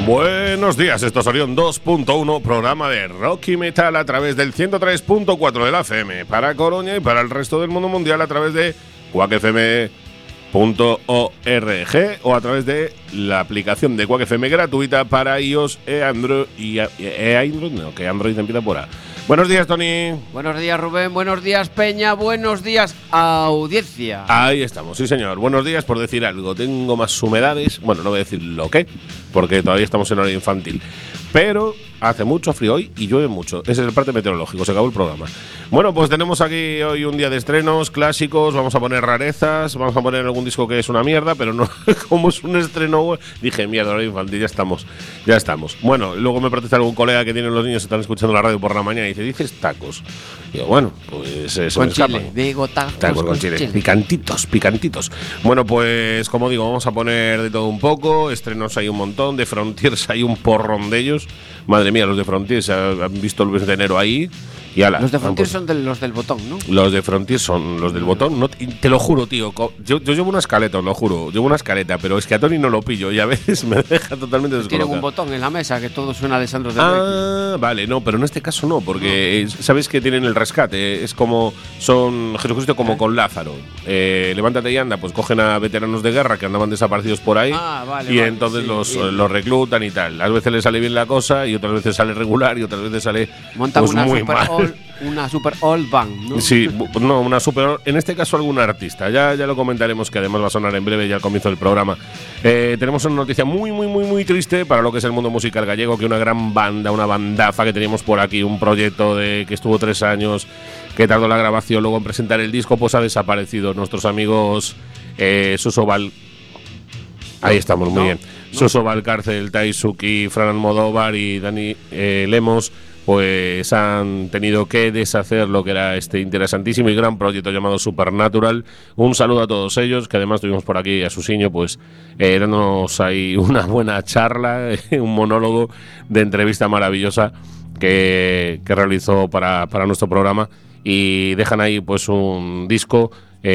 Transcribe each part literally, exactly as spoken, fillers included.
Buenos días, esto es Orión dos punto uno, programa de rock y metal a través del ciento tres punto cuatro de la F M para Coruña y para el resto del mundo mundial a través de quack f m punto org o a través de la aplicación de quack F M gratuita para iOS e Android y e Android, no, que Android empieza por A. Buenos días, Tony. Buenos días, Rubén. Buenos días, Peña. Buenos días, audiencia. Ahí estamos, sí, señor. Buenos días, por decir algo. Tengo más humedades. Bueno, no voy a decir lo que, porque todavía estamos en hora infantil. Pero hace mucho frío hoy y llueve mucho. Ese es el parte meteorológico. Se acabó el programa. Bueno, pues tenemos aquí hoy un día de estrenos clásicos. Vamos a poner rarezas. Vamos a poner algún disco que es una mierda, pero no, como es un estreno, dije mierda, hora infantil, ya estamos. Ya estamos. Bueno, luego me protesta algún colega que tienen los niños que están escuchando la radio por la mañana y dice, dices tacos. Y digo, bueno, pues eso con me chile, escapa. digo tacos, tacos con, con chile. chile. Picantitos, picantitos. Bueno, pues como digo, vamos a poner de todo un poco. Estrenos hay un montón. De Frontiers hay un porrón de ellos. Madre mía, los de Frontiers han visto el mes de enero ahí. Y ala, los de Frontiers son de, los del botón, ¿no? Los de Frontiers son los del botón. No, te lo juro, tío. Yo, yo llevo una escaleta, os lo juro. Llevo una escaleta, pero es que a Tony no lo pillo y a veces me deja totalmente descolocado. Tienen un botón en la mesa que todo suena de Sandro de Ah, Rey. Vale, no, pero en este caso no, porque no. Sabéis que tienen el rescate. Es como, son Jesucristo como con Lázaro. Eh, levántate y anda, pues cogen a veteranos de guerra que andaban desaparecidos por ahí. Ah, vale, y vale, entonces sí, los, los reclutan y tal. A veces les sale bien la cosa y otras veces sale regular y otras veces sale Montan pues, una muy super mal. All, una super old band, ¿no? Sí, no, una super. En este caso, algún artista. Ya, ya lo comentaremos, que además va a sonar en breve, ya al comienzo del programa. Eh, tenemos una noticia muy, muy, muy, muy triste para lo que es el mundo musical gallego: que una gran banda, una bandaza que teníamos por aquí, un proyecto de que estuvo tres años, que tardó la grabación, luego en presentar el disco, pues ha desaparecido. Nuestros amigos eh, Suso Val. Ahí estamos, muy no, bien. No. Suso Valcárcel, Taisuki, Fran Almodóvar y Dani eh, Lemos, pues han tenido que deshacer lo que era este interesantísimo y gran proyecto llamado Supernatural. Un saludo a todos ellos, que además tuvimos por aquí a Susiño, pues eh, dándonos ahí una buena charla, un monólogo de entrevista maravillosa que, que realizó para, para nuestro programa, y dejan ahí pues un disco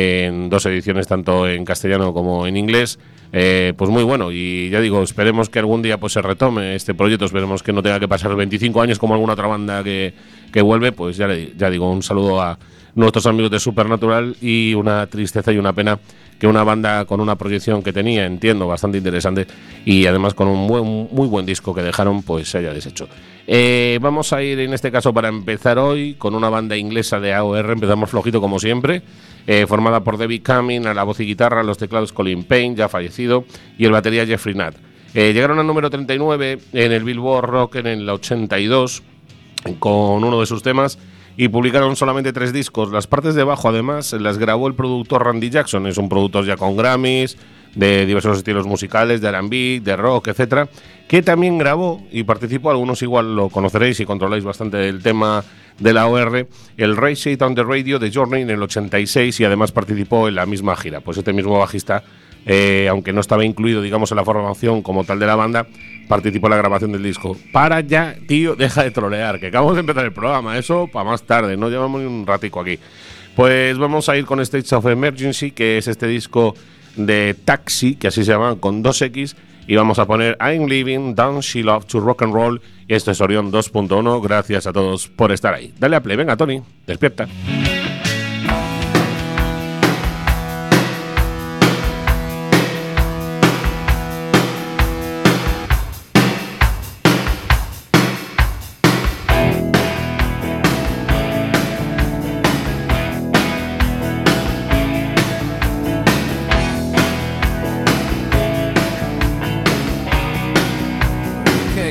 en dos ediciones, tanto en castellano como en inglés. Eh, pues muy bueno, y ya digo, esperemos que algún día pues se retome este proyecto, esperemos que no tenga que pasar veinticinco años como alguna otra banda que, que vuelve. Pues ya, ya digo, un saludo a nuestros amigos de Supernatural, y una tristeza y una pena que una banda con una proyección que tenía, entiendo, bastante interesante, y además con un buen, muy buen disco que dejaron, pues se haya deshecho. Eh, vamos a ir en este caso, para empezar hoy, con una banda inglesa de A O R. Empezamos flojito como siempre, eh, formada por David Cumming a la voz y guitarra, los teclados Colin Payne, ya fallecido, y el batería Jeffrey Nutt. Eh, llegaron al número treinta y nueve en el Billboard Rock en el ochenta y dos con uno de sus temas, y publicaron solamente tres discos. Las partes de bajo, además, las grabó el productor Randy Jackson. Es un productor ya con Grammys, de diversos estilos musicales, de R and B, de rock, etcétera, que también grabó y participó, algunos igual lo conoceréis si controláis bastante el tema de la O R, el Race It on the Radio de Journey en el ochenta y seis, y además participó en la misma gira. Pues este mismo bajista, eh, aunque no estaba incluido, digamos, en la formación como tal de la banda, participó en la grabación del disco. Para ya, tío, deja de trolear, que acabamos de empezar el programa, eso para más tarde, no llevamos ni un ratico aquí. Pues vamos a ir con States of Emergency, que es este disco de Taxi, que así se llama, con dos X, y vamos a poner I'm Living, Don't She Love to Rock and Roll, y esto es Orión dos punto uno. Gracias a todos por estar ahí. Dale a play, venga, Tony, despierta.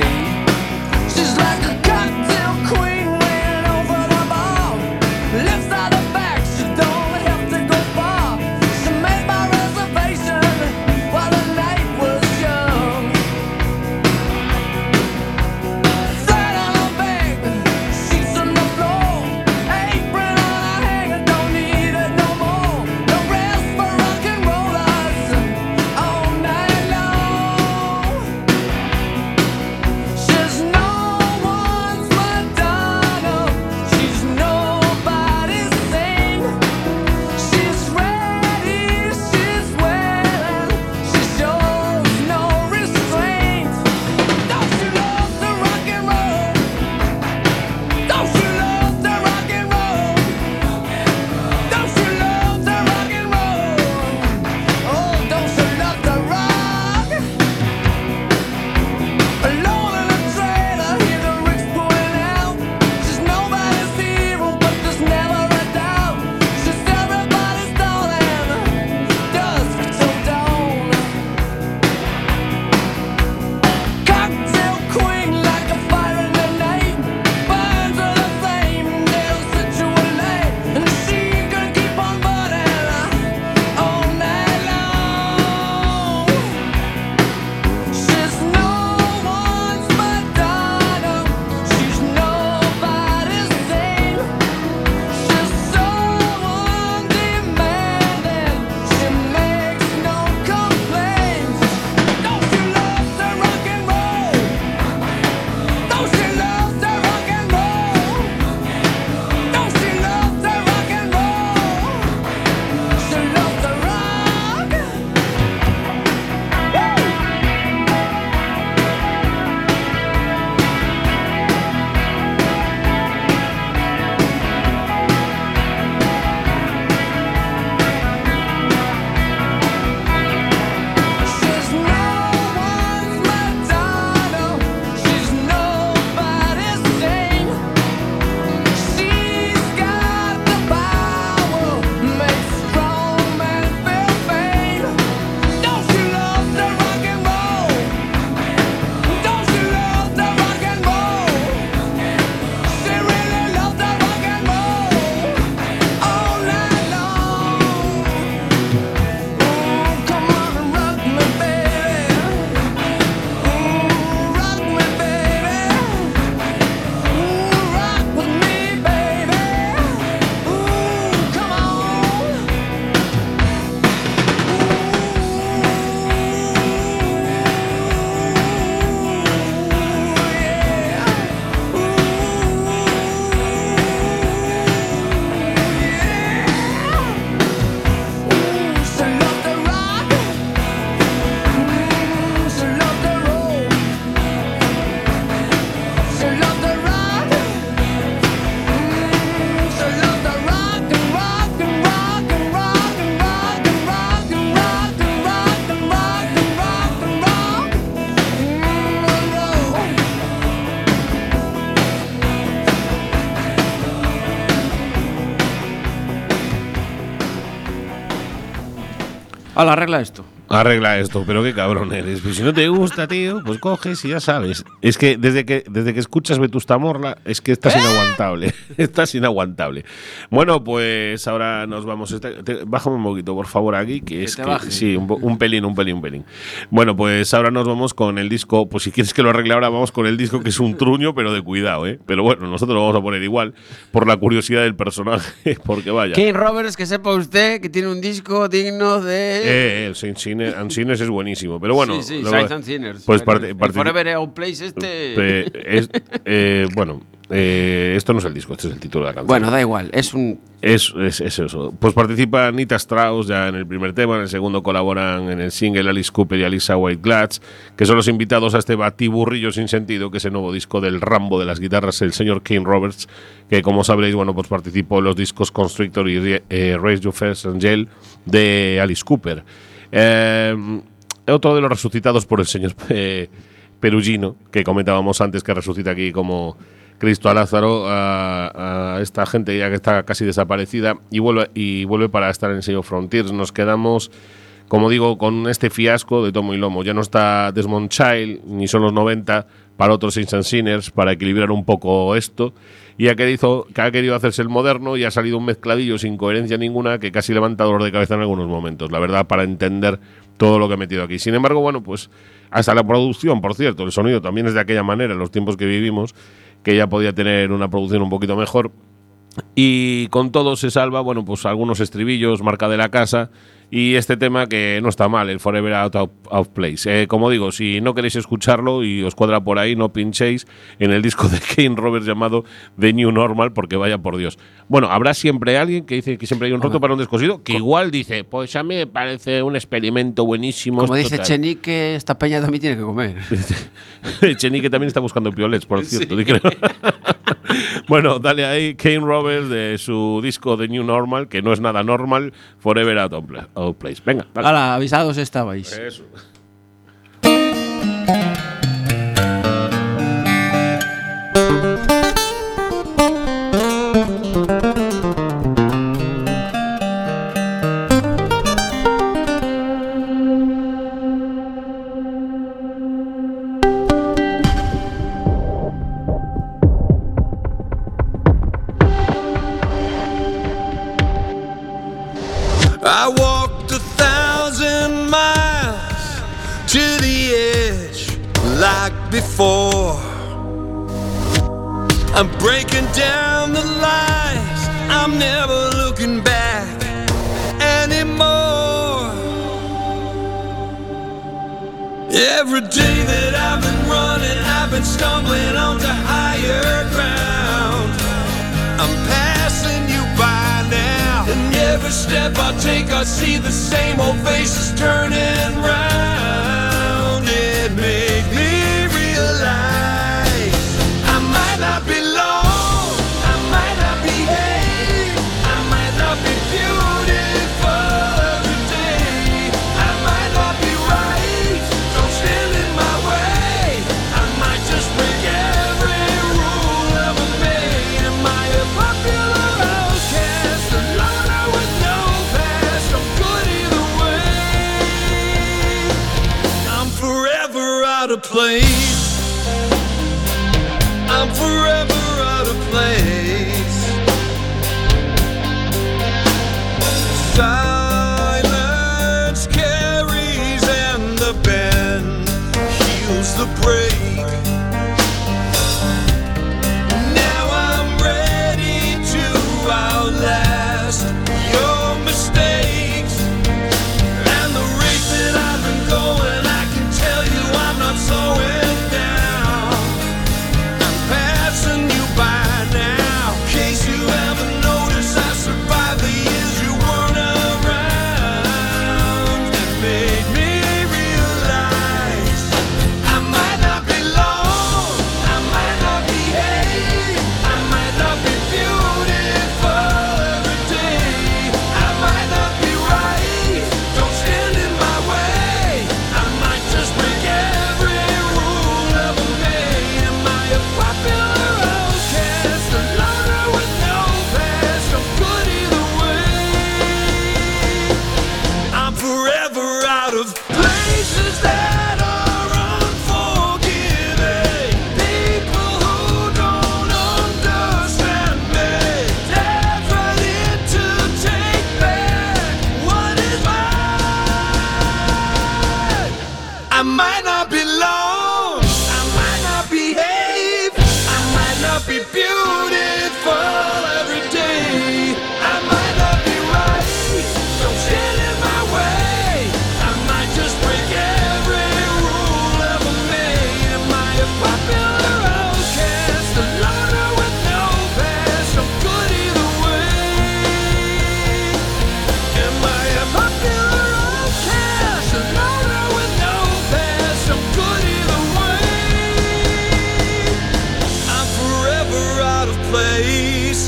She's like a goddamn queen, ran over the ball. Left Hala, arregla esto. Arregla esto, pero qué cabrón eres. Pues si no te gusta, tío, pues coges y ya sabes. Es que desde que desde que escuchas Vetusta Morla, es que estás ¿Eh? inaguantable. Estás inaguantable. Bueno, pues ahora nos vamos. Te, bájame un poquito, por favor, aquí, que, que es que baje. Sí, un, un pelín, un pelín, un pelín. Bueno, pues ahora nos vamos con el disco. Pues si quieres que lo arregle ahora, vamos con el disco que es un truño, pero de cuidado, ¿eh? Pero bueno, nosotros lo vamos a poner igual por la curiosidad del personaje, porque vaya. Kane Roberts, que sepa usted que tiene un disco digno de. Eh, el Saint Sinners es buenísimo, pero bueno. Sí, sí, Saints and Sinners. Pues parte, parte, Forever Out Place este. Eh, es, eh, bueno, eh, esto no es el disco, este es el título de la canción. Bueno, da igual, es un. Es, es, es eso. Pues participa Nita Strauss ya en el primer tema, en el segundo colaboran en el single Alice Cooper y Alisa White Glatz, que son los invitados a este batiburrillo sin sentido, que es el nuevo disco del Rambo de las guitarras, el señor Kane Roberts, que como sabréis, bueno, pues participó en los discos Constrictor y eh, Raise Your First Angel de Alice Cooper. Eh, otro de los resucitados por el señor eh, Perugino, que comentábamos antes, que resucita aquí como Cristo a Lázaro, a, a esta gente ya que está casi desaparecida, y vuelve, y vuelve para estar en el sello Frontiers. Nos quedamos, como digo, con este fiasco de tomo y lomo. Ya no está Desmond Child, ni son los noventa para otros Saints and Sinners, para equilibrar un poco esto, y ha querido, que ha querido hacerse el moderno, y ha salido un mezcladillo sin coherencia ninguna que casi levanta dolor de cabeza en algunos momentos, la verdad, para entender todo lo que ha metido aquí. Sin embargo, bueno, pues hasta la producción, por cierto, el sonido también es de aquella manera, en los tiempos que vivimos, que ya podía tener una producción un poquito mejor. Y con todo se salva, bueno, pues algunos estribillos, marca de la casa, y este tema que no está mal, el Forever Out of, of Place. Eh, como digo, si no queréis escucharlo y os cuadra por ahí, no pinchéis en el disco de Kane Roberts llamado The New Normal, porque vaya por Dios. Bueno, habrá siempre alguien que dice que siempre hay un roto para un descosido, que igual dice, pues a mí me parece un experimento buenísimo. Como dice Chenique, esta peña también tiene que comer. Chenique también está buscando piolets, por cierto. Sí. Creo. Bueno, dale ahí, Kane Roberts, de su disco The New Normal, que no es nada normal, Forever Out of Place. Venga, dale. Hala, avisados estabais. Eso. I walked a thousand miles to the edge like before. I'm breaking down the lies, I'm never looking back anymore. Every day that I've been running, I've been stumbling onto higher ground. I'm passing you by now, and every step I take I see the same old faces turning round. It made me realize I might not be long, I might not behave, I might not be beautiful every day, I might not be right, don't stand in my way, I might just break every rule ever made. Am I a popular outcast, a loner with no past? I'm good either way, I'm forever out of place, I'm forever out of place. Silence carries and the bend heals the break. Now I'm ready to outlast your mistakes. And the race that I've been going, I can tell you I'm not slowing down. I'm passing you by now. In case you haven't noticed, I survived the years you weren't around. It made me realize I might not be out of places that are unforgiving. People who don't understand me. Dive right in to take back what is mine. I might not belong, I might not behave, I might not be beautiful every day. I might not be right, don't stand in my way. I might just break every rule ever made. Am I a popular outcast, a loner with no past? I'm good either way. Am I a popular outcast, a loner with no past? I'm good either way. I'm forever out of place.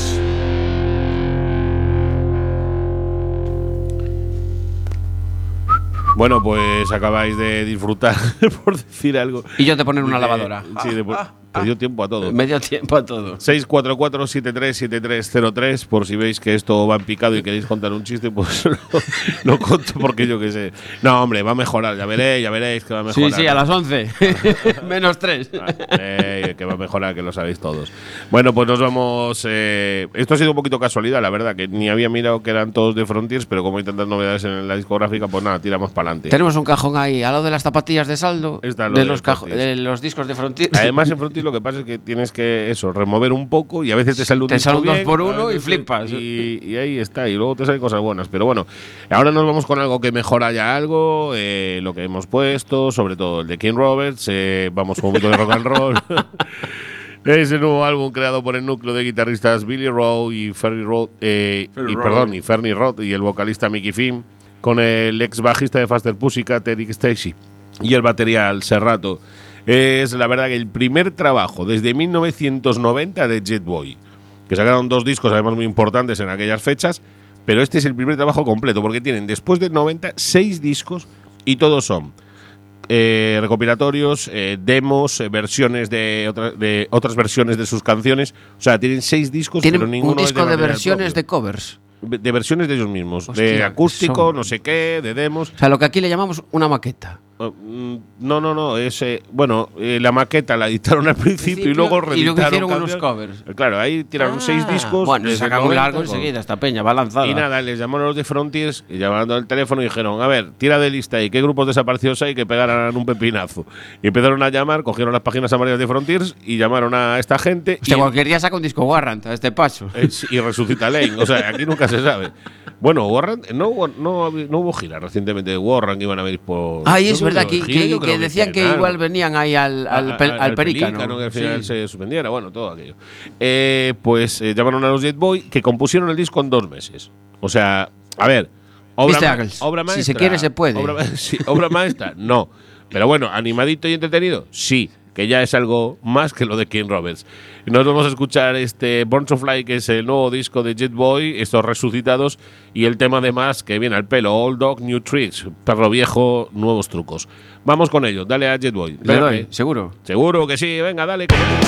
Bueno, pues acabáis de disfrutar, por decir algo. Y yo te poner una de- lavadora. Sí, de, te dio tiempo a todo. Medio tiempo a todo. seis cuatro cuatro siete tres siete tres cero tres, por si veis que esto va en picado y queréis contar un chiste, pues lo, lo conto porque yo qué sé. No, hombre, va a mejorar, ya veréis, ya veréis que va a Sí, mejorar. sí, a las once. Menos tres. Eh, que va a mejorar, que lo sabéis todos. Bueno, pues nos vamos. Eh, esto ha sido un poquito casualidad, la verdad, que ni había mirado que eran todos de Frontiers, pero como hay tantas novedades en la discográfica, pues nada, tiramos para adelante. Tenemos un cajón ahí, al lado de las zapatillas de saldo, Está lo de de los, cajo- Frontiers. de los discos de Frontier. Además, en Frontiers lo que pasa es que tienes que eso, remover un poco y a veces te sale un Te disco sale un dos bien, por a uno y veces- flipas. Y, y ahí está, y luego te salen cosas buenas. Pero bueno, ahora nos vamos con algo que mejora ya algo, eh, lo que hemos puesto, sobre todo el de King Roberts. Eh, vamos con un poquito de rock and roll. Es el nuevo álbum creado por el núcleo de guitarristas Billy Rowe y Fernie Roth, eh, y, perdón, y Fernie Roth y el vocalista Mickey Finn, con el ex bajista de Faster Pussycat, Eric Stacey, y el batería Al Serrato. Es la verdad que el primer trabajo desde mil novecientos noventa de Jet Boy, que sacaron dos discos además muy importantes en aquellas fechas, pero este es el primer trabajo completo, porque tienen después del noventa seis discos y todos son eh, recopilatorios, eh, demos, eh, versiones de, otra- de otras versiones de sus canciones. O sea, tienen seis discos, Tienen pero ninguno un disco es de, de material versiones propio. de covers. de versiones de ellos mismos, de Hostia, acústico, son- no sé qué, de demos. O sea, lo que aquí le llamamos una maqueta. Oh, mm, No, no, no, es eh, bueno, eh, la maqueta la editaron al principio y Principio, luego y luego reeditaron hicieron unos canciones. covers. Claro, ahí tiraron Ah, seis discos. Bueno, desde sacan el un noventa largo con- enseguida, esta peña va lanzada. Y nada, les llamaron los de Frontiers y llamando al teléfono y dijeron, a ver, tira de lista y qué grupos desaparecidos hay que pegaran un pepinazo. Y empezaron a llamar, cogieron las páginas amarillas de Frontiers y llamaron a esta gente. Hostia, y, cualquier día saca un disco Warrant a este paso. eh, y resucita Lane. O sea, aquí nunca se sabe. Bueno, Warren, no, hubo- no, hab- no hubo gira recientemente de Warren que iban a venir por. Ay, yo es creo verdad que que, gira, que- yo creo que decían que claro. igual venían ahí al, al, A- pel- a- al al Pelícano. que al final Sí. se suspendiera, bueno, todo aquello. Eh, pues eh, llamaron a los Jet Boy, que compusieron el disco en dos meses. O sea, a ver, obra, Viste, ma- Ángels, obra si maestra. se quiere, se puede. Obra, ma- sí, obra maestra, no. Pero bueno, animadito y entretenido, sí, que ya es algo más que lo de King Roberts. Nos vamos a escuchar este Born to Fly, que es el nuevo disco de Jet Boy, estos resucitados, y el tema además que viene al pelo, Old Dog, New Tricks, perro viejo, nuevos trucos. Vamos con ello, dale a Jet Boy. Le doy, Dale. seguro. Seguro que sí, venga, dale. como tú.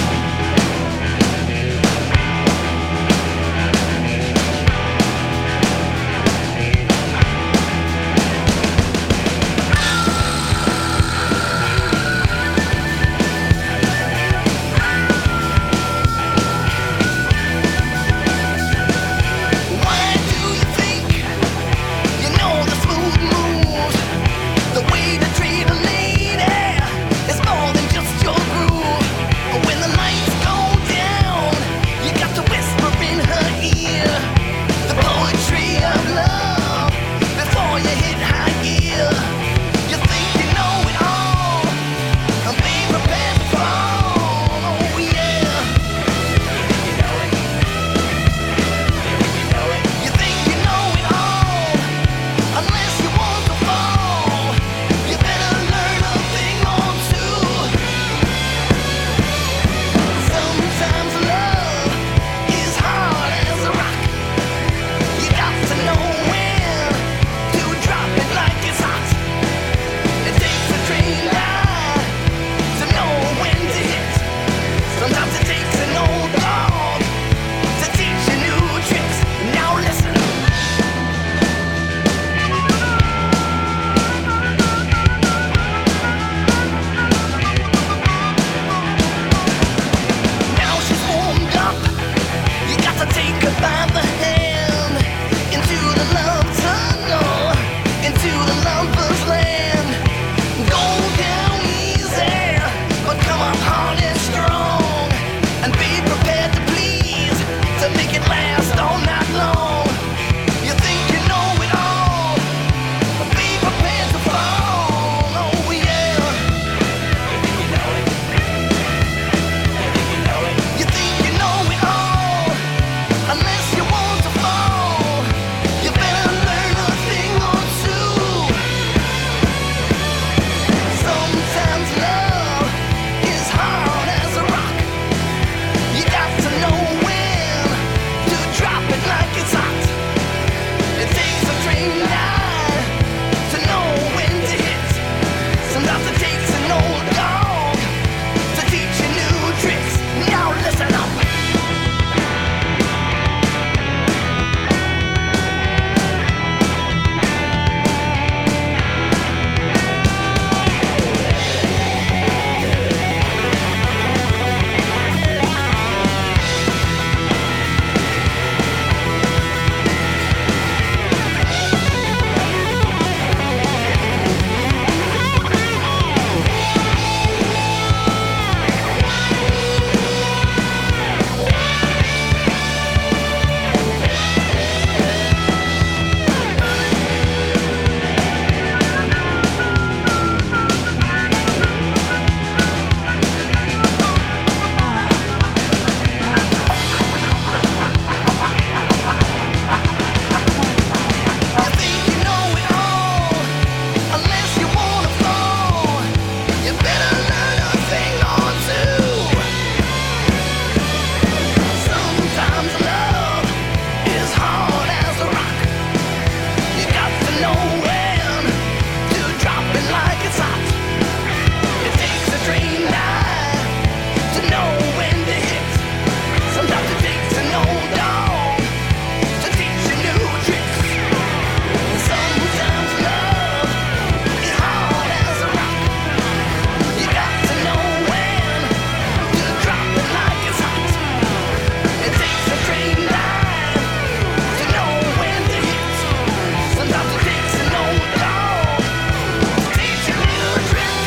Why do you think you know the smooth moves? The way to treat a lady is more than just your groove. When the light know when to drop it like it's hot. It takes a trained eye to know when to hit. Sometimes it takes an old dog to teach you new tricks. Sometimes love is hard as a rock. You got to know when to drop it like it's hot. It takes a trained eye to know when to hit. Sometimes it takes an old dog to teach you new tricks.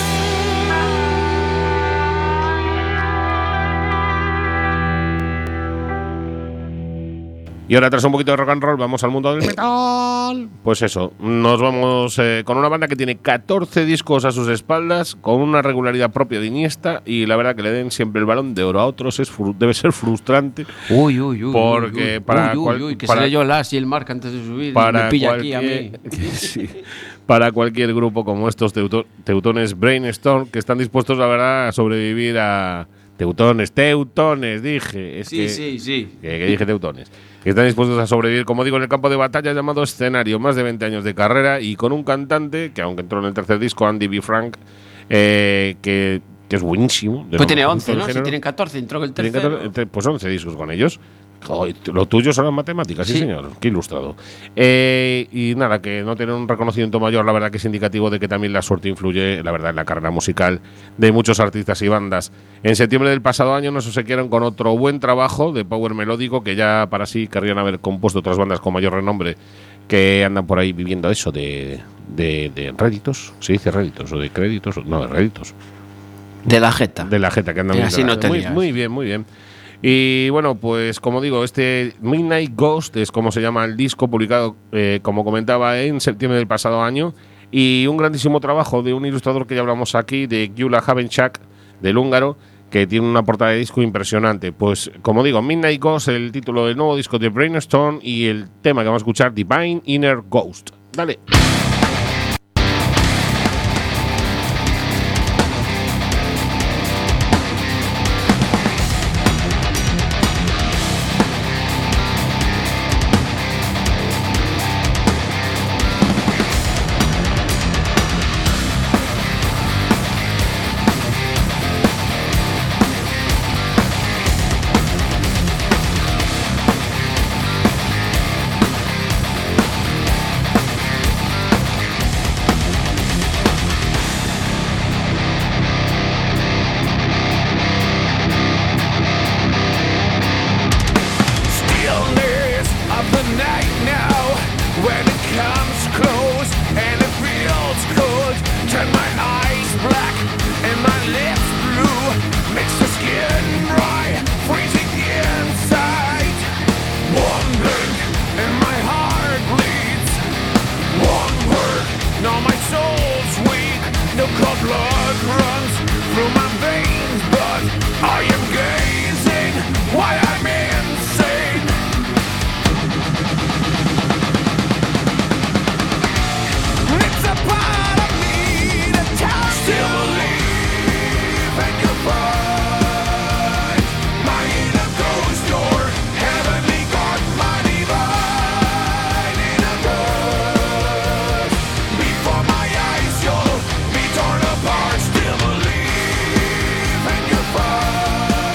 Y ahora, tras un poquito de rock and roll, vamos al mundo del metal. Pues eso, nos vamos eh, con una banda que tiene catorce discos a sus espaldas, con una regularidad propia de Iniesta, y la verdad que le den siempre el balón de oro a otros es fru- debe ser frustrante. Uy, uy, uy. Porque uy, uy, para uy, cual- uy, que para- se leyó el as y el marca antes de subir. Para y me pilla aquí a mí. cualquier- sí, para cualquier grupo como estos teuto- teutones Brainstorm, que están dispuestos, la verdad, a sobrevivir a… Teutones, teutones, dije. Es Sí, que, sí, sí. Que, que dije teutones. Que están dispuestos a sobrevivir, como digo, en el campo de batalla llamado escenario. Más de veinte años de carrera y con un cantante que, aunque entró en el tercer disco, Andy B. Frank, eh, que, que es buenísimo. de Pues lo tiene mejorcito once, del ¿no? Si género. tienen catorce, entró el Tienen tercero. catorce, pues once discos con ellos. Joder, lo tuyo son las matemáticas, sí, Sí. señor. Qué ilustrado. Eh, y nada, que no tener un reconocimiento mayor, la verdad que es indicativo de que también la suerte influye, la verdad, en la carrera musical de muchos artistas y bandas. En septiembre del pasado año nos obsequiaron con otro buen trabajo de power melódico que ya para sí querrían haber compuesto otras bandas con mayor renombre que andan por ahí viviendo eso de, de, de réditos. ¿Se dice réditos o de créditos? No, de réditos. De la jeta. De la jeta que andan Y viendo así la- no te muy, lías. muy bien, muy bien. Y bueno, pues como digo, este Midnight Ghost es como se llama el disco, publicado, eh, como comentaba, en septiembre del pasado año. Y un grandísimo trabajo de un ilustrador que ya hablamos aquí, de Gyula Havenchak, del húngaro, que tiene una portada de disco impresionante. Pues como digo, Midnight Ghost, el título del nuevo disco de Brainstorm, y el tema que vamos a escuchar, Divine Inner Ghost. Dale. Stillness of the night now. When it comes close and it feels cold, turn my eyes black and my lips blue. Makes the skin dry, freezing the inside. One blink and my heart bleeds. One word, now my soul's weak. No cold blood runs through my veins, but I am gazing while I'm insane. It's a part of me that tells still believe in your fight. My inner ghost, your heavenly God, my divine inner ghost. Before my eyes, you'll be torn apart. Still believe in your fight.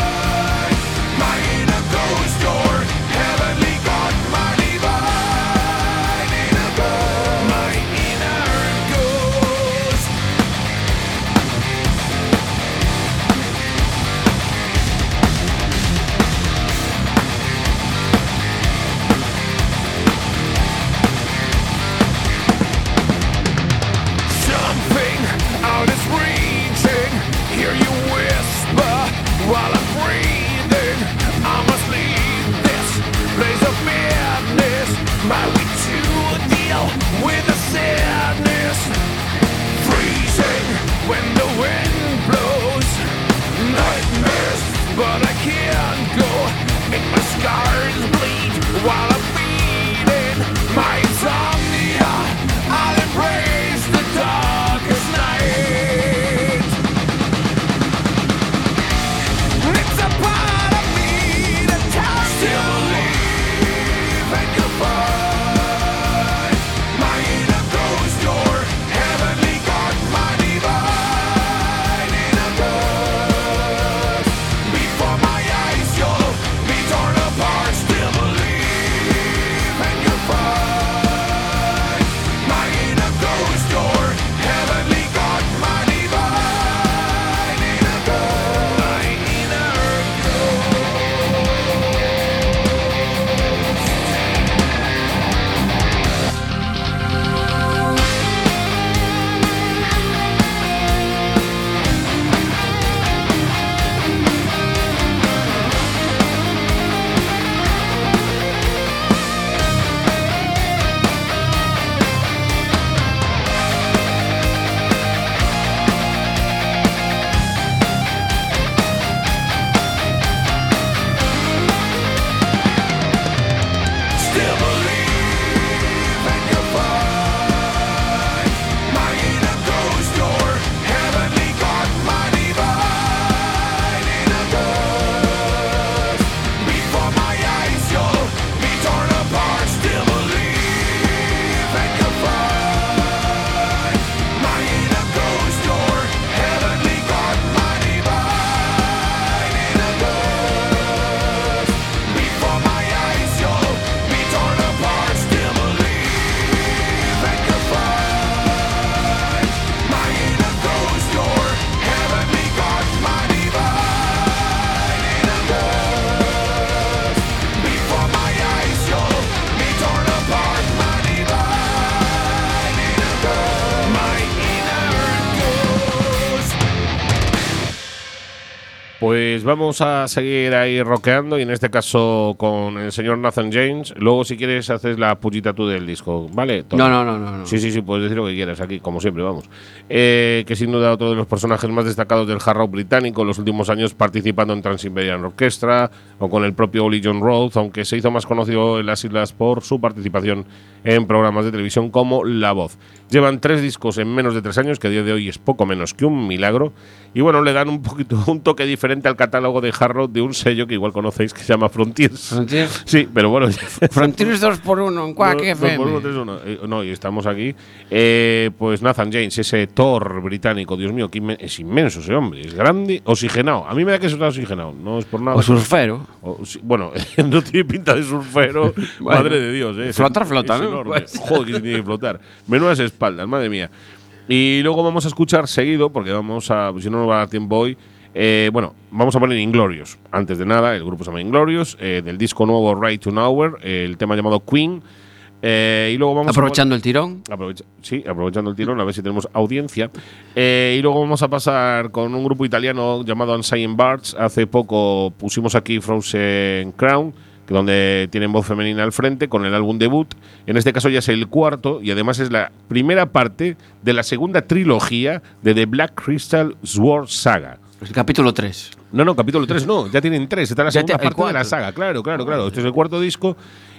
pues vamos a seguir ahí rockeando y en este caso con el señor Nathan James. Luego, si quieres, haces la pullita tú del disco, ¿vale? Tony? No, no, no, no, no. Sí, sí, sí, puedes decir lo que quieras aquí, como siempre, vamos. Eh, que sin duda otro de los personajes más destacados del hard rock británico en los últimos años, participando en Trans-Siberian Orchestra o con el propio Ollie John Rhodes, aunque se hizo más conocido en las islas por su participación en programas de televisión como La Voz. Llevan tres discos en menos de tres años, que a día de hoy es poco menos que un milagro. Y bueno, le dan un poquito un toque diferente al catálogo de hard rock de un sello que igual conocéis, que se llama Frontiers. ¿Frontiers? Sí, pero bueno. Frontiers dos por uno en Quack No, F dos por uno, M. tres, uno. Eh, no, y estamos aquí. Eh, pues Nathan James, ese Thor británico, Dios mío, que inmen- es inmenso ese hombre, es grande, oxigenado. A mí me da que eso está oxigenado, no es por nada. O surfero. O, sí, bueno, no tiene pinta de surfero, Bueno, madre de Dios. Eh, es- flotar, flota, es ¿no? enorme. Pues- Joder, que se tiene que flotar. Menudas espaldas, madre mía. Y luego vamos a escuchar seguido, porque vamos a, si no nos va a dar tiempo hoy, eh, bueno, vamos a poner Inglorious. Antes de nada, el grupo se llama Inglorious, eh, del disco nuevo Right to Nowhere, eh, el tema llamado Queen. Eh, y luego vamos Aprovechando a el tirón. Aprovecha, sí, aprovechando el tirón, a ver si tenemos audiencia. Eh, y luego vamos a pasar con un grupo italiano llamado Unseen Bards. Hace poco pusimos aquí Frozen Crown, que donde tienen voz femenina al frente, con el álbum debut. En este caso ya es el cuarto y además es la primera parte de la segunda trilogía de The Black Crystal Sword Saga. El capítulo tres. No, no, capítulo tres no, ya tienen tres, está la Ya segunda te- el parte de la cuatro. saga, claro, claro, claro. Este es el cuarto disco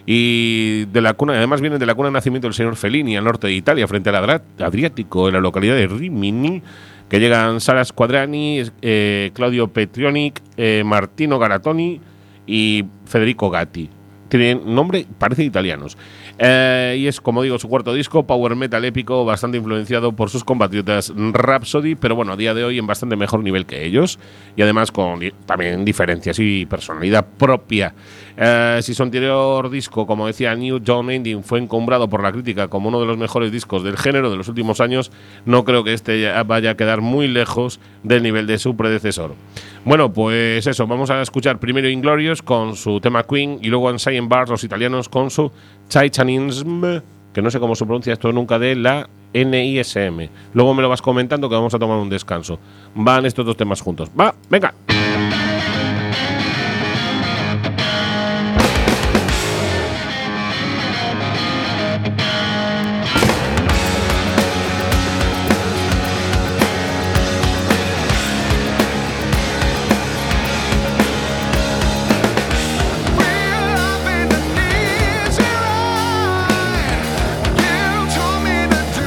y de la cuna, además viene de la cuna de nacimiento del señor Fellini al norte de Italia, frente al Adra- Adriático, en la localidad de Rimini, que llegan Sara Squadrani, eh, Claudio Petrionic, eh, Martino Garatoni y Federico Gatti. Tienen nombre, parece italianos. Eh, y es, como digo, su cuarto disco, power metal épico, bastante influenciado por sus compatriotas Rhapsody, pero bueno, a día de hoy en bastante mejor nivel que ellos, y además con di- también diferencias y personalidad propia. Eh, si su anterior disco, como decía New Dawn Ending, fue encumbrado por la crítica como uno de los mejores discos del género de los últimos años, no creo que este ya vaya a quedar muy lejos del nivel de su predecesor. Bueno, pues eso, vamos a escuchar primero Inglorious con su tema Queen y luego Unseen Bards, los italianos, con su Titanism, que no sé cómo se pronuncia esto nunca, de la N I S M. Luego me lo vas comentando que vamos a tomar un descanso. Van estos dos temas juntos. Va, venga.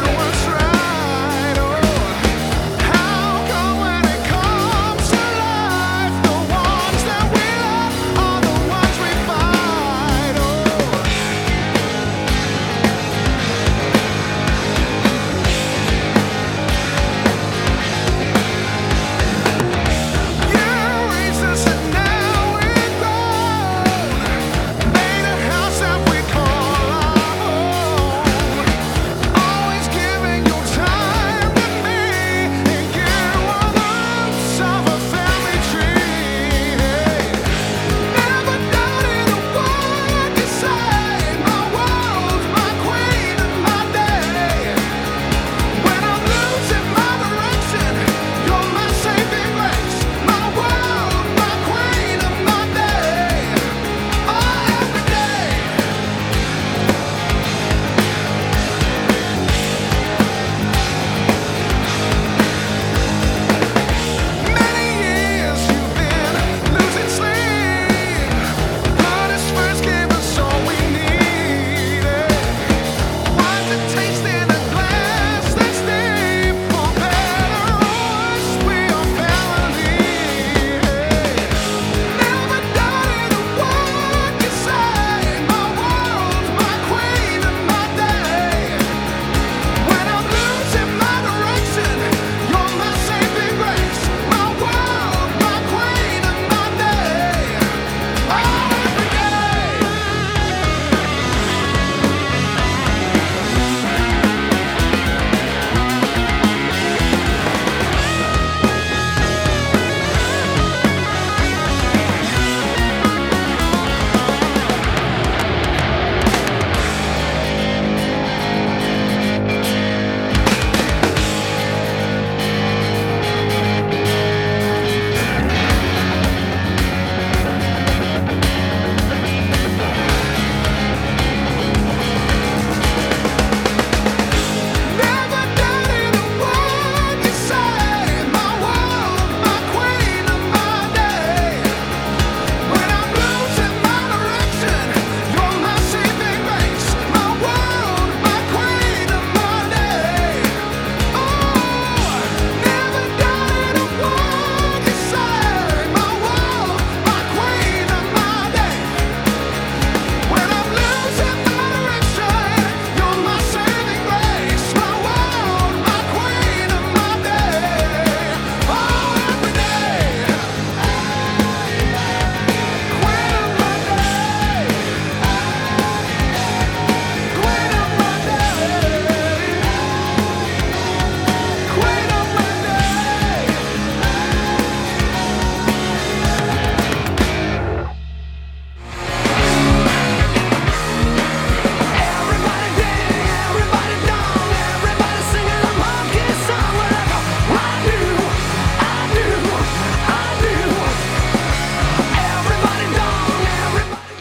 How come when it comes to love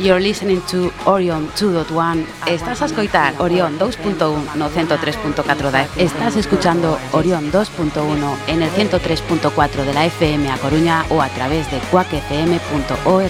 You're listening to Orion dos punto uno. Estás a escoitar Orión dos punto uno no ciento tres punto cuatro da F M. Estás escuchando Orión dos punto uno en el ciento tres punto cuatro de la F M a Coruña o a través de cuac f m punto org.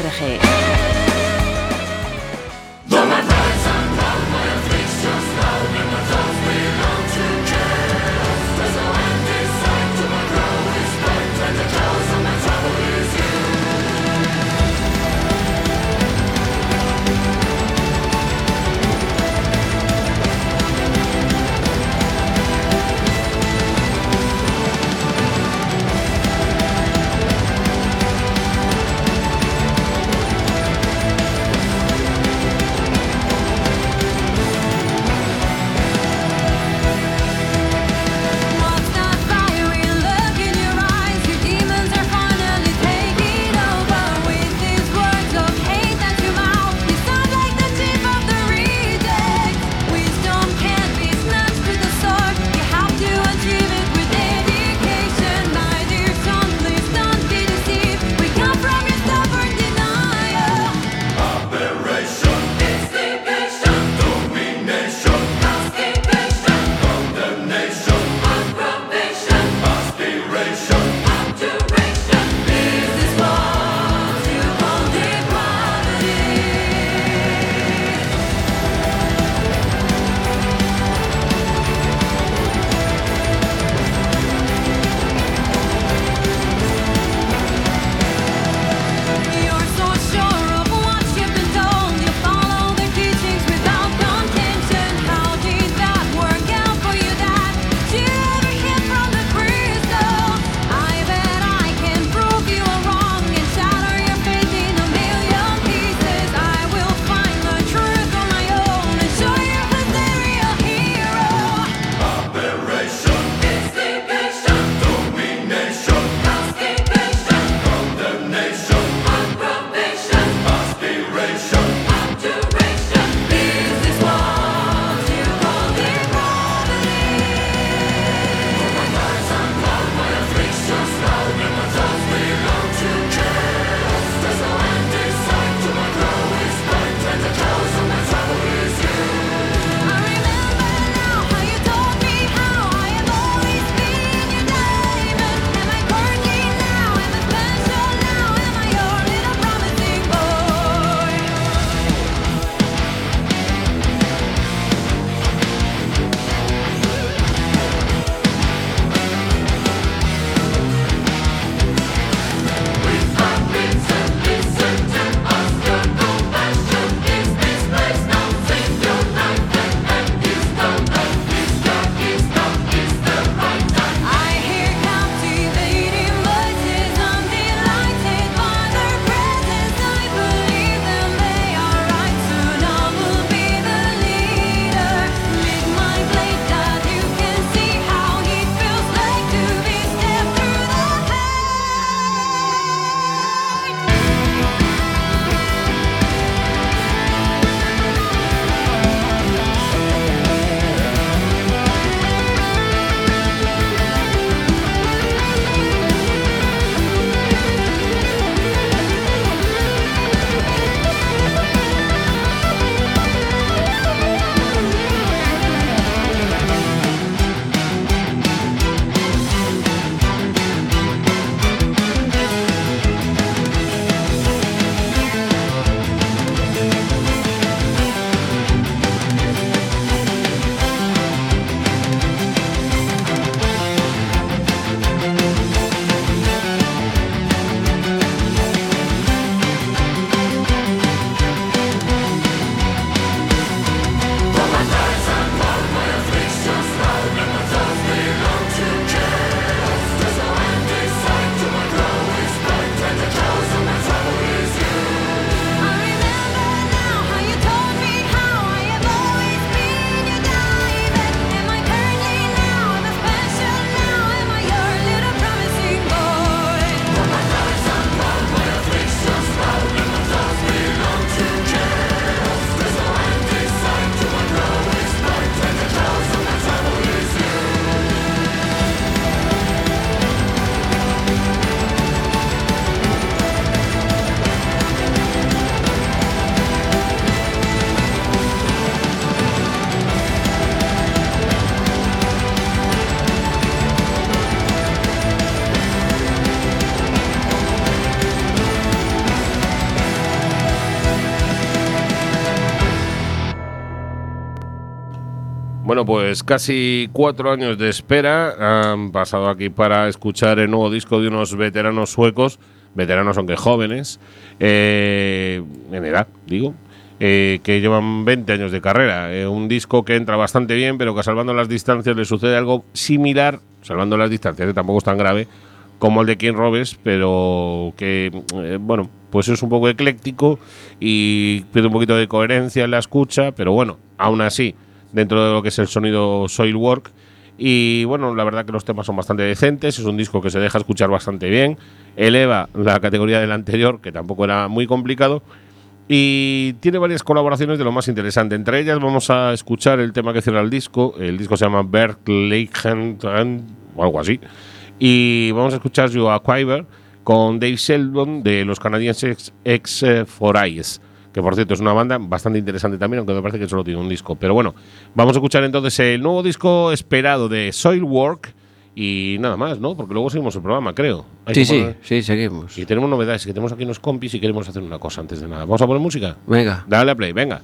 Bueno, pues casi cuatro años de espera han pasado aquí para escuchar el nuevo disco de unos veteranos suecos, veteranos aunque jóvenes, eh, en edad, digo, eh, que llevan veinte años de carrera. Eh, un disco que entra bastante bien, pero que salvando las distancias le sucede algo similar, salvando las distancias, que tampoco es tan grave, como el de King Robes, pero que, eh, bueno, pues es un poco ecléctico y pierde un poquito de coherencia en la escucha, pero bueno, aún así, dentro de lo que es el sonido Soilwork. Y bueno, la verdad que los temas son bastante decentes, es un disco que se deja escuchar bastante bien, eleva la categoría del anterior, que tampoco era muy complicado, y tiene varias colaboraciones de lo más interesante. Entre ellas vamos a escuchar el tema que cierra el disco, el disco se llama Berkeleyhen o algo así, y vamos a escuchar You Are Quiver con Dave Sheldon de los canadienses X cuatro Eyes, que por cierto es una banda bastante interesante también, aunque me parece que solo tiene un disco. Pero bueno, vamos a escuchar entonces el nuevo disco esperado de Soilwork y nada más, ¿no? Porque luego seguimos el programa, creo. Hay Sí, que sí, poner- sí, seguimos. Y tenemos novedades, que tenemos aquí unos compis y queremos hacer una cosa antes de nada. ¿Vamos a poner música? Venga. Dale a play, venga.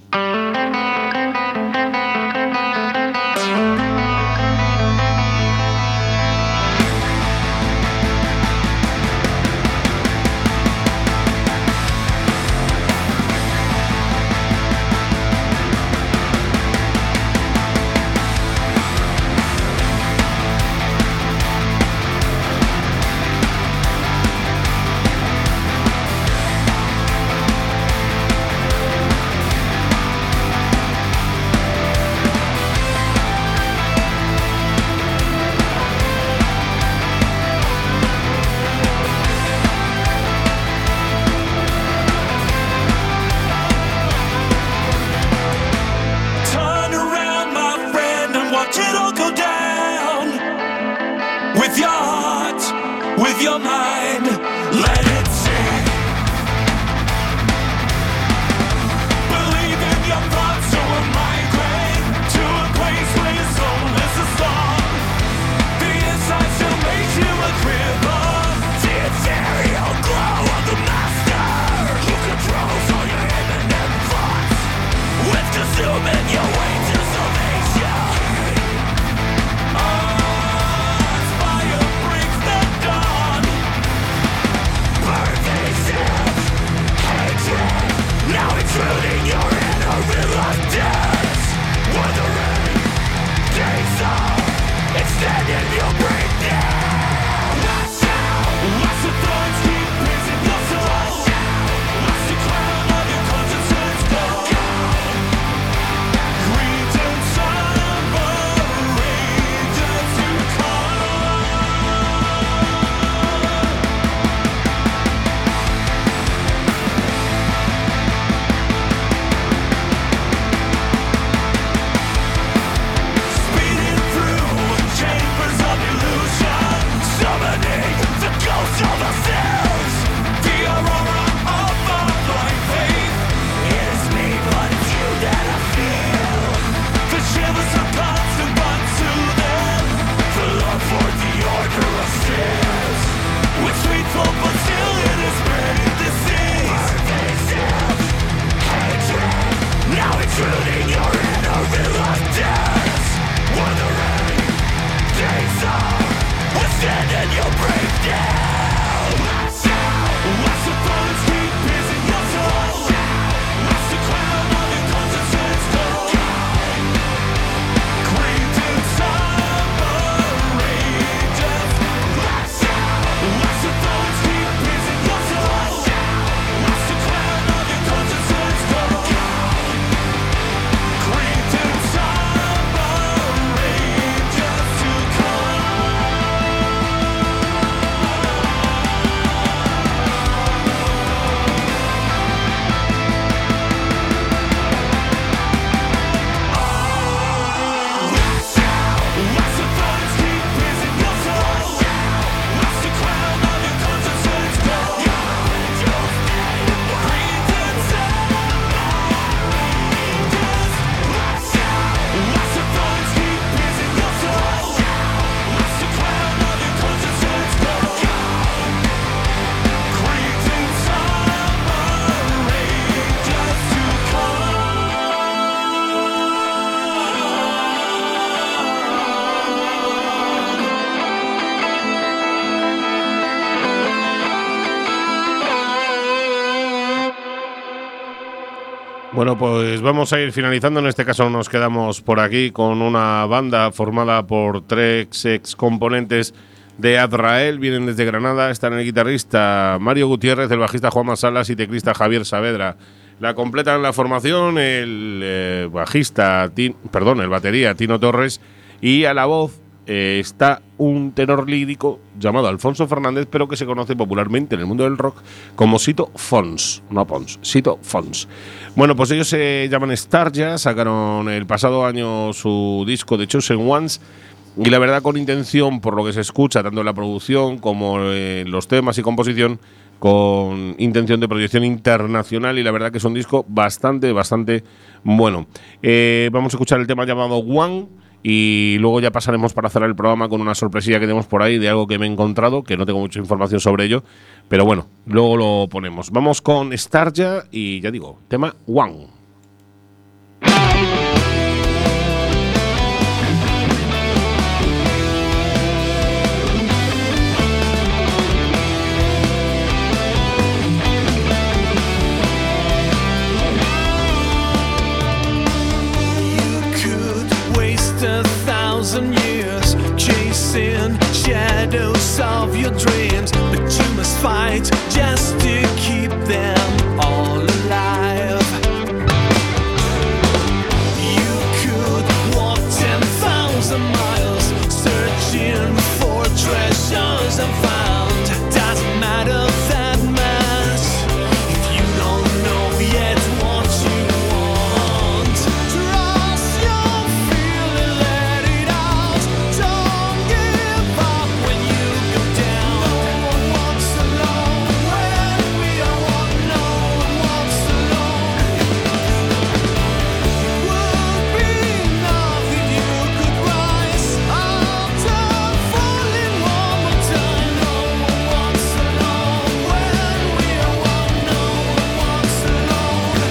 Turn around, my friend, and watch it all go down. With your heart, with your mind, let it sink. Believe in your thoughts, so a migraine to a place where your soul is a song. The inside still makes you a quiver. The ethereal glow of the master who controls all your imminent thoughts. With consuming your way to salvation. Earth's fire brings the dawn. Pervasive hatred, now intruding your inner reluctance. Wuthering days are extending your breakdown. Watch the thorns keep piercing your soul. Watch the crown of your conscience go. Creeds and somber rages to come. Speeding through chambers of illusion, summoning the ghosts of ourselves. The aurora of our blind faith. It is me, but it's you that I feel. The shivers are constant, but to them, the love for the order of stairs. With sweet hope, but still it is burning disease. Pervasive hatred, now intruding your inner reluctance. Wuthering days are withstanding your breakdown. Watch the thorns keep piercing your soul. Watch the crown of your conscience go. Creeds and somber rages. Watch the thorns keep piercing your soul. Watch the crown of your conscience go. Creeds and somber rages to come. Bueno, pues vamos a ir finalizando. En este caso nos quedamos por aquí con una banda formada por tres ex componentes de Azrael. Vienen desde Granada. Están el guitarrista Mario Gutiérrez, el bajista Juanma Salas y teclista Javier Saavedra. La completan la formación el eh, bajista, Tin, perdón, el batería Tino Torres, y a la voz eh, está un tenor lírico llamado Alfonso Fernández, pero que se conoce popularmente en el mundo del rock como Sito Fons, no Pons, Sito Fons. Bueno, pues ellos se llaman Starja, sacaron el pasado año su disco The Chosen Ones, y la verdad con intención, por lo que se escucha, tanto en la producción como en los temas y composición, con intención de proyección internacional, y la verdad que es un disco bastante, bastante bueno. Eh, vamos a escuchar el tema llamado One, y luego ya pasaremos para cerrar el programa con una sorpresilla que tenemos por ahí de algo que me he encontrado, que no tengo mucha información sobre ello, pero bueno, luego lo ponemos. Vamos con Starja y ya digo, tema One. A thousand years chasing shadows of your dreams, but you must fight just to keep them all alive. You could walk ten thousand miles searching for treasures unfound. Doesn't matter that much if you don't know yet what you want. Trust your feeling, let it out. Don't give up when you go down. No one walks alone when we are one. No one walks alone. It would be enough if you could rise out of falling one more time. No one walks alone when we are one. No one walks alone.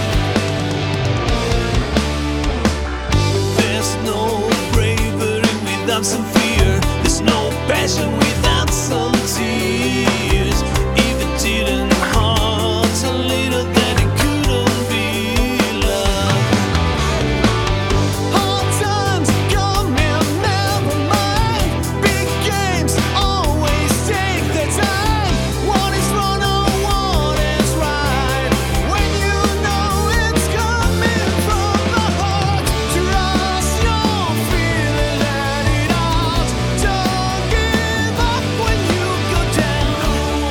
There's no bravery without some fear. There's no passion without some tears. If it didn't hurt a little, then it couldn't be love. Hard times coming, never mind. Big games always take their time. One is wrong or one is right. When you know it's coming from the heart, trust your feeling, let it out. Don't give up when you go down. No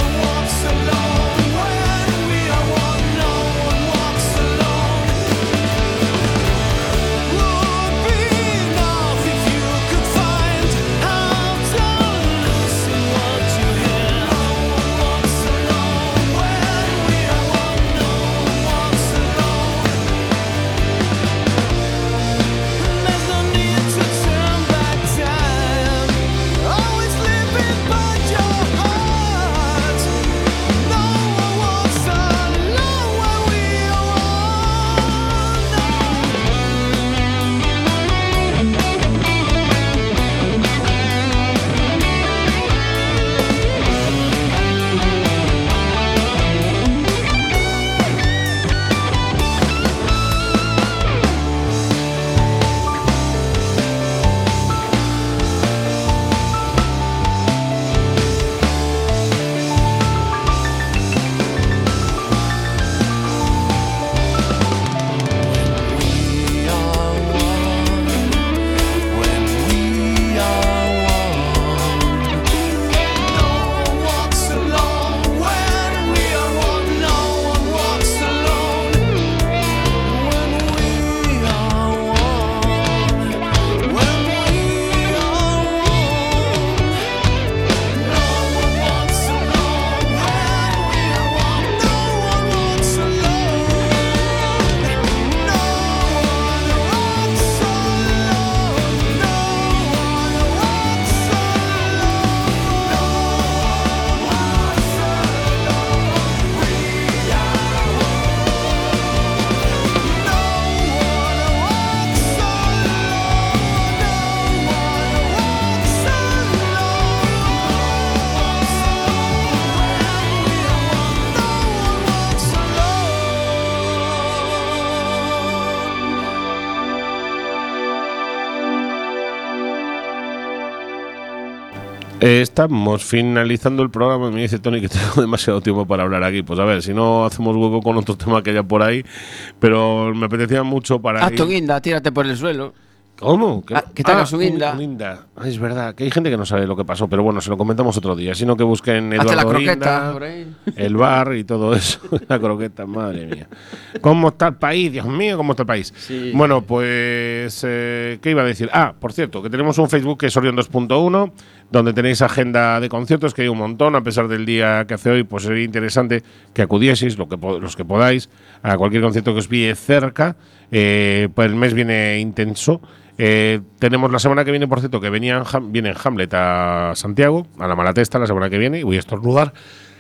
Eh, estamos finalizando el programa. Me dice Tony que tengo demasiado tiempo para hablar aquí. Pues a ver, si no hacemos hueco con otro tema que haya por ahí. Pero me apetecía mucho para. Haz tu guinda, tírate por el suelo. ¿Cómo? Ah, que te hagas un guinda. un guinda. Ah, es verdad, que hay gente que no sabe lo que pasó, pero bueno, se lo comentamos otro día. Sino que busquen Hazte la Eduardo croqueta Guinda, por ahí. el bar y todo eso. La croqueta, madre mía. ¿Cómo está el país? Dios mío, ¿cómo está el país? Sí. Bueno, pues, eh, ¿qué iba a decir? Ah, por cierto, que tenemos un Facebook que es Orión dos punto uno, donde tenéis agenda de conciertos, que hay un montón, a pesar del día que hace hoy, pues sería interesante que acudieseis, lo que, los que podáis, a cualquier concierto que os pille cerca. Eh, pues el mes viene intenso. Eh, tenemos la semana que viene, por cierto, que venía Ham, viene Hamlet a Santiago, a la Malatesta la semana que viene, y voy a estornudar.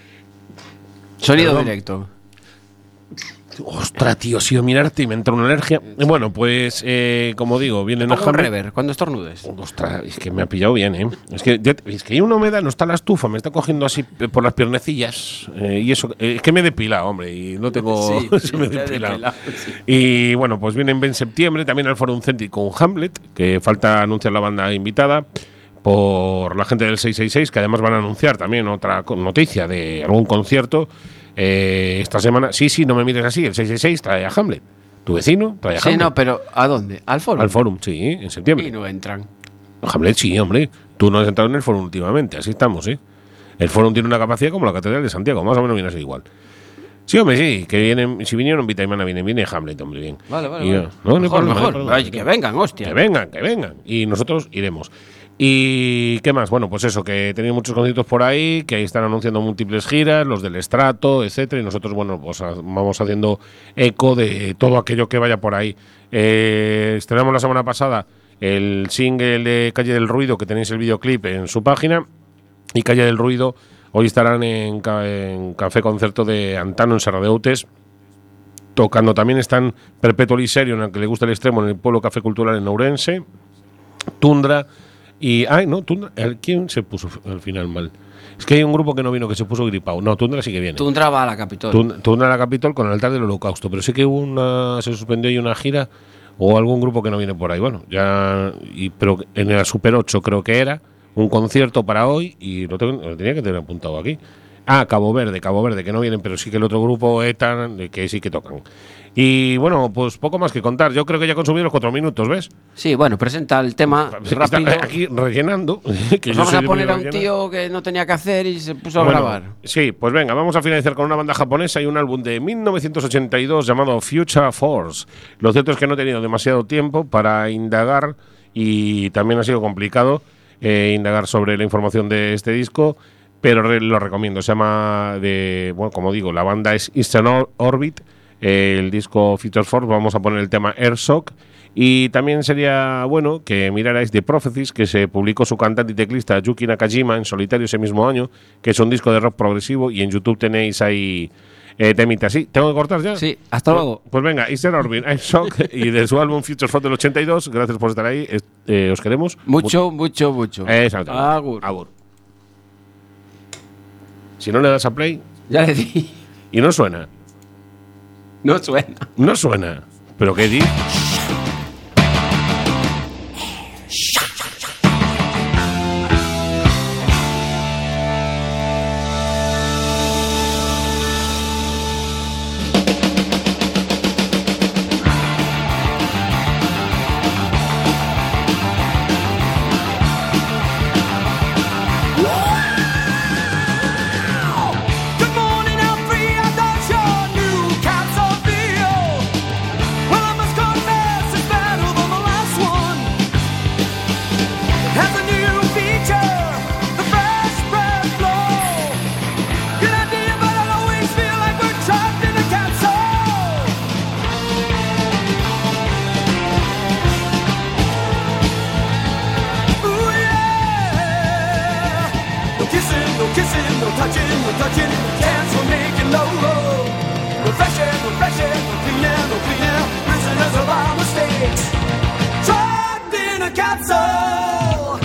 Sonido Perdón. directo. Ostras, tío, si yo mirarte y me entra una alergia. Bueno, pues, eh, como digo, vienen a Pongo un Hamlet. rever cuando estornudes. Ostras, es que me ha pillado bien, ¿eh? Es que, ya- es que hay una humedad, no está la estufa, me está cogiendo así por las piernecillas. Eh, y eso, eh, es que me he depilado, hombre, y no tengo. Sí, se me he te has depilado. depilado, sí. Y bueno, pues vienen en septiembre también al Forum Centric con Hamlet, que falta anunciar la banda invitada por la gente del seiscientos sesenta y seis, que además van a anunciar también otra co- noticia de algún concierto eh, esta semana. Sí, sí, no me mires así, el seiscientos sesenta y seis trae a Hamlet. Tu vecino trae a Sí, Hamlet. no, pero ¿a dónde? ¿Al foro? Al Forum, sí, en septiembre. Y no entran. Hamlet, sí, hombre. Tú no has entrado en el Forum últimamente, así estamos, ¿eh? El Forum tiene una capacidad como la Catedral de Santiago, más o menos viene a ser igual. Sí, hombre, sí, que vienen, si vinieron Vitaimana, vienen, viene Hamlet, hombre, bien. Vale, vale, Y, vale. no, no hay Mejor, problema, no hay mejor. problema. Ay, que vengan, hostia. Que vengan, que vengan. Y nosotros iremos. ¿Y qué más? Bueno, pues eso, que tenéis muchos conciertos por ahí, que ahí están anunciando múltiples giras, los del estrato, etcétera. Y nosotros, bueno, pues a- vamos haciendo eco de todo aquello que vaya por ahí. Eh, estrenamos la semana pasada el single de Calle del Ruido, que tenéis el videoclip en su página. Y Calle del Ruido hoy estarán en, ca- en Café Concerto de Antano, en Serra de Outes, tocando. También están Perpetuo Liserio, en el que le gusta el extremo, en el Pueblo Café Cultural en Ourense, Tundra y... Ay, no, Tundra... ¿Quién se puso al final mal? Es que hay un grupo que no vino, que se puso gripado. No, Tundra sí que viene. Tundra va a la Capitol. Tun- Tundra a la Capitol con el altar del Holocausto, pero sí que hubo una... se suspendió ahí una gira o algún grupo que no viene por ahí. Bueno, ya... Y, pero en el Super ocho creo que era un concierto para hoy y lo, tengo- lo tenía que tener apuntado aquí. Ah, Cabo Verde, Cabo Verde, que no vienen, pero sí que el otro grupo ETAN, que sí que tocan. Y bueno, pues poco más que contar. Yo creo que ya he consumido los cuatro minutos, ¿ves? Sí, bueno, presenta el tema Está rápido. aquí rellenando. que Pues yo vamos soy a el poner a un rellenar. tío que no tenía que hacer y se puso a Bueno, grabar. Sí, pues venga, vamos a finalizar con una banda japonesa y un álbum de mil novecientos ochenta y dos llamado Future Force. Lo cierto es que no he tenido demasiado tiempo para indagar y también ha sido complicado eh, indagar sobre la información de este disco, pero re- lo recomiendo. Se llama, de, bueno, como digo, la banda es Eastern Or- Orbit, eh, el disco Future Force. Vamos a poner el tema Airshock. Y también sería bueno que mirarais The Prophecies, que se publicó su cantante y teclista Yuki Nakajima en solitario ese mismo año, que es un disco de rock progresivo, y en YouTube tenéis ahí eh, temitas. ¿Sí? ¿Tengo que cortar ya? Sí, hasta luego. Pues venga, Eastern Orbit, Airshock, y de su álbum Future Force del ochenta y dos. Gracias por estar ahí, es- eh, os queremos. Mucho, mucho, mucho. Exacto. Agur. Agur. Si no le das a play Ya le di. y no suena, No suena. no suena. ¿Pero qué di? Good morning, I'm free. I thought your new castle feel. Well, I must confess it's better than the last one. It has a new feature, the fresh breath flow. Good idea, but I always feel like we're trapped in a capsule. Ooh yeah. No kissing, no kissing, no touching, no touching. Chance we're making no road. Refreshing, refreshing, no cleaning, no cleaning. Prisoners of our mistakes. Trapped in a capsule.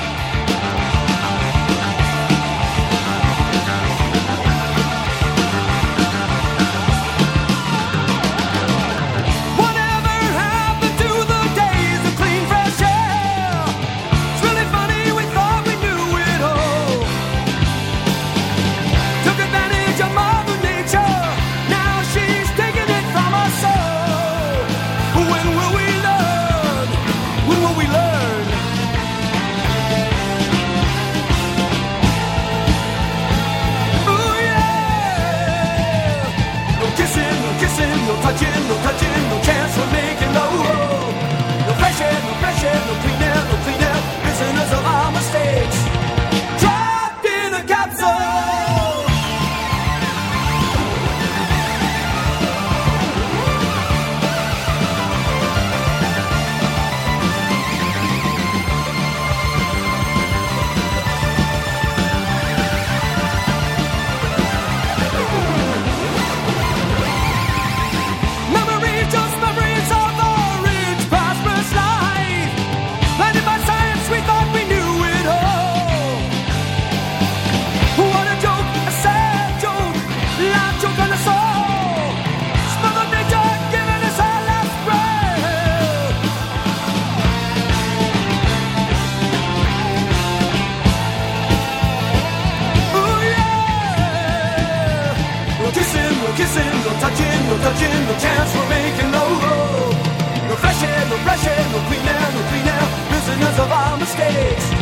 Whatever happened to the days of clean, fresh air? It's really funny, we thought we knew it all. touching, no chance we're making, no. No fresh air, no fresh air, no clean air, no clean air. Prisoners of our mistakes.